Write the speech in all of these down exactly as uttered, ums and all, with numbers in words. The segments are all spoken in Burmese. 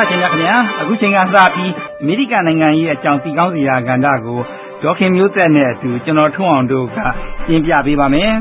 နာရှင်များခင်ဗျာအခုချိန်ကစပြီးအမေရိကန်နိုင်ငံရဲ့အကြောင်းတီကောင်းစရာကဏ္ဍကိုဒေါခင်မျိုးသက်နဲ့အတူကျွန်တော်ထွန်းအောင်တို့ကပြင်ပြပေးပါမယ်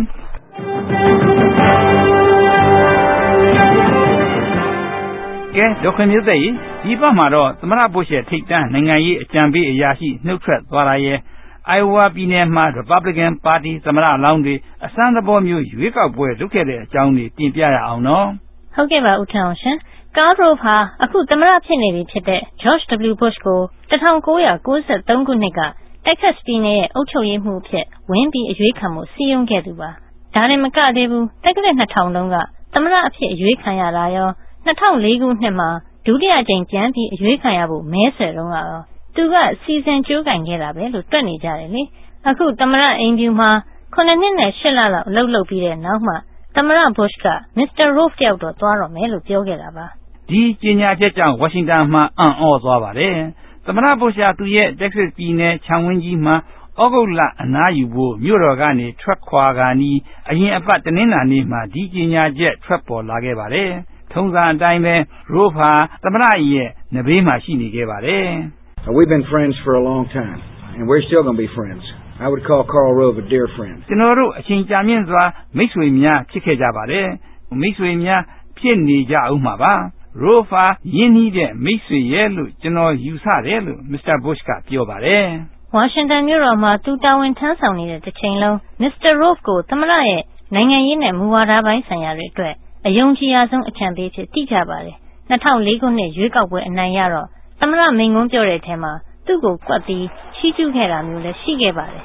ကဲဒေါခင်မျိုးသက်ရေဒီဘက်မှာတော့သမရဘုရှ်ရဲ့ထိပ်တန်းနိုင်ငံရေးအကြံပေးအရာရှိနှုတ်ထွက်သွားတာရဲ့Iowa ပြည်နယ်မှာ Republican Party သမရအလောင်းတွေအစမ်းသဘောမျိုးရွေးကောက်ပွဲလုပ်ခဲ့တဲ့အကြောင်းတွေတင်ပြရအောင်နော်ဟုတ်ကဲ့ပါဦးထအောင်ရှင်ကားရိုဖာအခုသမရဖြစ်နေပြီဖြစ်တဲ့ George W. Bush ကိုnineteen ninety-threeခုနှစ်က Texas ပြည်နယ်ရဲ့အုပ်ချုပ်ရေးမှူးအဖြစ်ဝင်ပြီးအရွေးခံမှုစီရင်ခဲ့သူပါဒါနဲ့မကသေးဘူးတက္ကသိုလ်two thousandတုန်းကသမရအဖြစ်အရွေးခံရတာရောtwo thousand fourခုနှစ်မှာဒုတိယကြိမ်ပြန်ပြီးအရွေးခံရဖို့မဲဆွယ်တုန်းကရောသူကစီစဉ်ကြိုးကင်ခဲ့တာပဲလို့တွက်နေကြတယ်လေအခုသမရအိမ်ဖြူမှာnineနှစ်နဲ့eightလလောက်အလုပ်လုပ်ပြီးတဲ့နောက်မှသမရ Bush က Mister Rove တယောက်တော့သွားတော့မယ်လို့ပြောခဲ့တာပါဒီကြေညာချက်ကြောင့်ဝါရှင်တန်မှာအံ့ဩသွားပါတယ်သမရ Bush ကသူရဲ့ Texas ပြည်နယ်ခြံဝင်းကြီးမှာဩဂုတ်လအနားယူဖို့မြို့တော်ကနေထွက်ခွာကာနီးအရင်အပတ်တနင်္လာနေ့မှာဒီကြေညာချက်ထွက်ပေါ်လာခဲ့ပါတယ်ထုံးစံအတိုင်းပဲ Rove ဟာသမရရဲ့နဘေးမှာရှိနေခဲ့ပါတယ် We've been friends for a long time and we're still going to be friends. I would call Karl Rove a dear friend. ကျွန်တော်တို့အချိန်ကြာမြင့်စွာမိတ်ဆွေများဖြစ်ခဲ့ကြပါတယ်မိတ်ဆွေများဖြစ်နေကြအောင်မှာပါ Rove ဟာယဉ်နီးတဲ့မိတ်ဆွေရဲ့လို့ကျွန်တော်ယူဆတယ်လို့ Mister Bush ကပြောပါတယ်ဝါရှင်တန်မြို့တော်မှာသူတာဝန်ထမ်းဆောင်နေတဲ့တစ်ချိန်လုံး Mister Rove ကိုသမရရဲ့နိုင်ငံရေးနဲ့မူဝါဒပိုင်းဆိုင်ရာတွေအတွက်အယုံကြည်ရဆုံးအကြံပေးဖြစ်သိကြပါတယ်two thousand fourခုနှစ်ရွေးကောက်ပွဲအနိုင်ရတော့သမရမိန်ကွန်းပြောတဲ့အထဲမှာသူ့ကိုကွက်ပြီးချီးကျူးခဲ့တာမျိုးလည်းရှိခဲ့ပါတယ်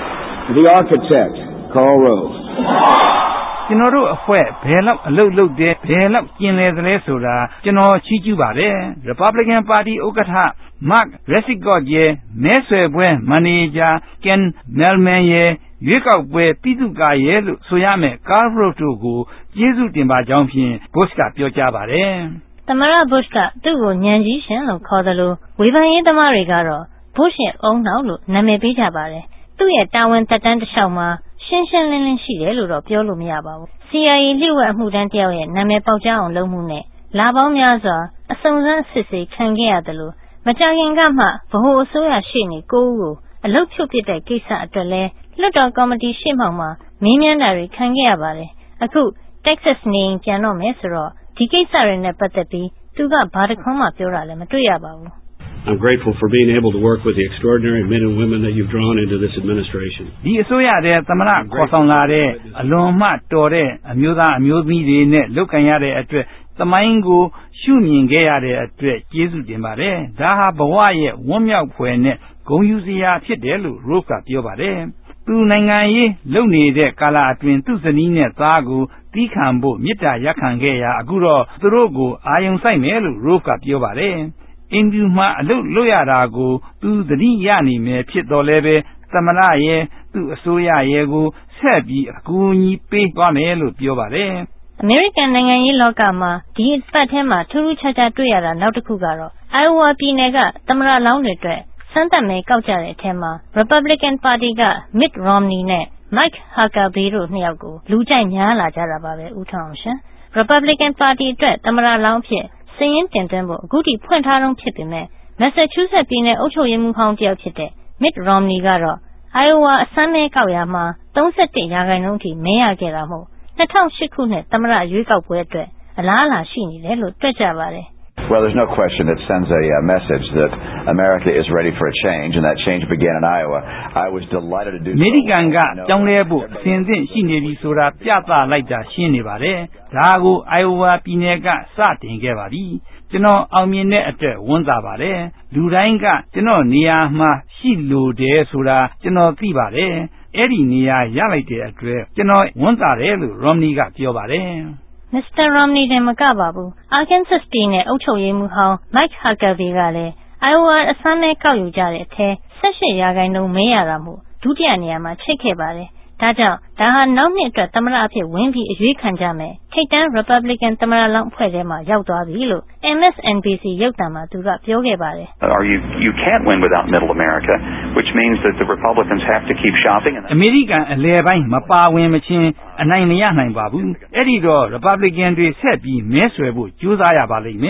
The architect Karl Rove ကျွန်တော်တို့အဖွဲ့ဘယ်လောက်အလုပ်လုပ်တယ်ဘယ်လောက်ကျင်လည်သလဲဆိုတာကျွန်တော်ချီးကျူးပါတယ် Republican Party ဥက္ကဋ္ဌ Mark Resicott ရဲ့မဲဆွယ်ပွဲမန်နေဂျာ Ken Mehlman ရဲ့ရွေးကောက်ပွဲပြည်သူ့ကာရဲ့လို့ဆိုရမယ် Karl Rove တို့ကိုကျေးဇူးတင်ပါကြောင်းဖြင့် Bush ကပြောကြားပါတယ်သမရ Bush ကသူ့ကိုညံကြီးရှင်လို့ခေါ်တယ်လို့ဝေဖန်ရေးသမားတွေကတော့ Bush ရဲ့အုံနောက်လို့နာမည်ပေးကြပါတယ်သူ့ရဲ့တာဝန်သက်တမ်းတစ်လျှောက်မှာရှင်းရှင်းလင်းလင်းရှိတယ်လို့တော့ပြောလို့မရပါဘူး C I A လျှို့ဝှက်အမှုတန်းတယောက်ရဲ့နာမည်ပေါက်ကြားအောင်လုပ်မှုနဲ့လာပေါင်းများစွာအစုံစမ်းစစ်ဆေးခံခဲ့ရတယ်လို့မကြာခင်ကမှဗဟိုအစိုးရရှေ့နေnineဦးကိုအလုပ်ဖြုတ်ပစ်တဲ့ကိစ္စအတွက်လဲလွှတ်တော်ကော်မတီရှေ့မှောက်မှာမင်းမြန်းတာတွေခံခဲ့ရပါတယ်အခု Texas နေပြန်တော့မယ်ဆိုတော့ဒီကိစ္စတွေနဲ့ပတ်သက်ပြီးသူကဘာတခွန်းမှပြောတာလည်းမတွေ့ရပါဘူး I'm grateful for being able to work with the extraordinary men and women that you've drawn into this administration. ဒီအစိုးရတဲ့သမရခေါ်ဆောင်လာတဲ့အလွန်မှတော်တဲ့အမျိုးသားအမျိုးသမီးတွေနဲ့လုပ်ကင်ရတဲ့အတွက်သမိုင်းကိုရှုမြင်ခဲ့ရတဲ့အတွက်ကျေးဇူးတင်ပါတယ်ဒါဟာဘဝရဲ့ဝမ်းမြောက်ဖွယ်နဲ့ဂုဏ်ယူစရာဖြစ်တယ်လို့ Rove ကပြောပါတယ်သူနိုင်ငံရေးလုပ်နေတဲ့ကာလအတွင်းသူ့ဇနီးနဲ့သားကိုတီးခံဖို့မေတ္တာရပ်ခံခဲ့ရာအခုတော့သူတို့ကိုအာယုံဆိုင်မယ်လို့ Rove ကပြောပါတယ်အင်ဒီမှာအလုပ်လုပ်ရတာကိုသူသတိရနေမယ်ဖြစ်တော်လဲပဲသမရရဲ့သူ့အစိုးရရဲ့ကိုဆက်ပြီးအကူအညီပေးသွားမယ်လို့ပြောပါတယ်အမေရိကန်နိုင်ငံရေးလောကမှာဒီအပတ်ထဲမှာထူးထူးခြားခြားတွေ့ရတာနောက်တစ်ခုကတော့ Iowa ပြည်နယ်ကသမရလောင်းတွေအတွက်စမ်းသပ်မဲကောက်ကြတဲ့အထဲမှာ Republican Party က Mitt Romney နဲ့ Mike Huckabee တို့နှစ်ယောက်ကိုလူကြိုက်များလာကြတာပါပဲဦးထောင်ရှင် Republican Party အတွက်သမရလောင်းဖြစ်စည်ရင်းတင်သွင်းဖို့အခုထိဖွင့်ထားတုန်းဖြစ်ပေမဲ့ Massachusetts ပြည်နယ်အုပ်ချုပ်ရေးမှူးဟောင်းတယောက်ဖြစ်တဲ့ Mitt Romney ကတော့ Iowa အစမ်းမဲကောက်ရမှာthirty-oneရာခိုင်နှုန်းထိမဲရခဲ့တာမို့two thousand eightခုနှစ်သမရရွေးကောက်ပွဲအတွက်အလားအလာရှိနေတယ်လို့တွက်ကြပါတယ် Well, there's no question it sends a uh, message that America is ready for a change, and that change began in Iowa. I was delighted to do so. American ကကြောင်းလဲဖို့အစဉ်စဉ်ရှိနေပြီဆိုတာပြသလိုက်တာရှင်းနေပါတယ်။ဒါကို Iowa ပြည်နယ်ကစတင်ခဲ့ပါပြီ။ကျွန်တော်အောင်မြင်တဲ့အတွက်ဝမ်းသာပါတယ်။လူတိုင်းကကျွန်တော်နေရာမှာရှိလို့တယ်ဆိုတာကျွန်တော်သိပါတယ်။အဲ့ဒီနေရာရလိုက်တဲ့အတွက်ကျွန်တော်ဝမ်းသာတယ်လို့ Romney ကပြောပါတယ်။ Mister Romney တင်မကပါဘူး Arkansas ပြည်နယ်အုပ်ချုပ်ရေးမှူးဟောင်း Mike Huckabee ကလည်း Iowa အစမ်းမဲကောက်ယူကြတဲ့အထဲeighteenရာခိုင်နှုန်းမဲရတာမို့ဒုတိယနေရာမှာချိတ်ခဲ့ပါတယ်။ဒါကြောင့်ဒါဟာနောက်နှစ်အတွက်သမရအဖြစ်ဝင်ပြီးအရွေးခံကြမယ်ထိပ်တန်း Republican သမရလောင်းအဖွဲ့ထဲမှာရောက်သွားပြီလို့ M S N B C ရုပ်သံမှာသူကပြောခဲ့ပါတယ်။ Are you you can't win without Middle America, which means that the Republicans have to keep shopping. American အလဲပိုင်းမပါဝင်မချင်းအနိုင်မရနိုင်ပါဘူး။အဲ့ဒီတော့ Republican တွေဆက်ပြီးမဲဆွယ်ဖို့ကြိုးစားရပါလိမ့်မယ်။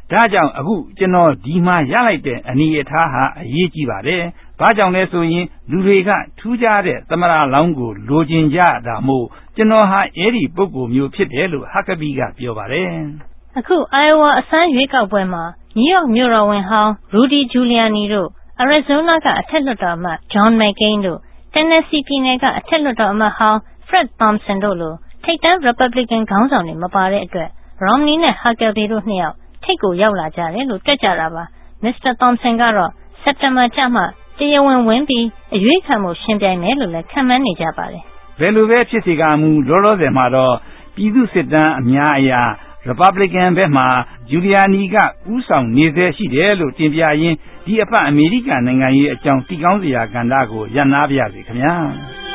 ဒါကြောင့်အခုကျွန်တော်ဒီမှာရလိုက်တဲ့အနေအထားဟာအရေးကြီးပါတယ်။ဘာကြောင့်လဲဆိုရင်လူတွေကထူးခြားတဲ့သမရလောင်းကိုလိုချင်ကြတာမို့ကျွန်တော်ဟာအဲ့ဒီပုဂ္ဂိုလ်မျိုးဖြစ်တယ်လို့ဟာကဘီကပြောပါတယ်။အခု Iowa အစမ်းရွေးကောက်ပွဲမှာ New York မြို့တော်ဝန်ဟောင်း Rudy Giuliani တို့ Arizona ကအထက်လွှတ်တော်အမတ် John McCain တို့ Tennessee ပြည်နယ်ကအထက်လွှတ်တော်အမတ်ဟောင်း Fred Thompson တို့လိုထိပ်တန်း Republican ခေါင်းဆောင်တွေမပါတဲ့အတွက် Romney နဲ့ Huckabee တို့နှစ်ယောက်ထိပ်ကိုရောက်လာကြတယ်လို့တွက်ကြတာပါ။ မစ္စတာ Thompson ကတော့စက်တင်ဘာကျမှတရားဝင်ဝင်ပြီးအရွေးခံမှုရှင်ပြိုင်မယ်လို့လည်းခန့်မှန်းနေကြပါတယ်။ဘယ်လိုပဲဖြစ်စေကမူလောလောဆယ်မှာတော့ပြည်သူစစ်တမ်းအများအရာ Republican ဘက်မှာ Giuliani ကဥဆောင်နေသေးရှိတယ်လို့တင်ပြရင်းဒီအပတ်အမေရိကန်နိုင်ငံရေးအကြောင်းတည်ကောင်းစရာကဏ္ဍကိုရန်နာပြရစီခင်ဗျာ။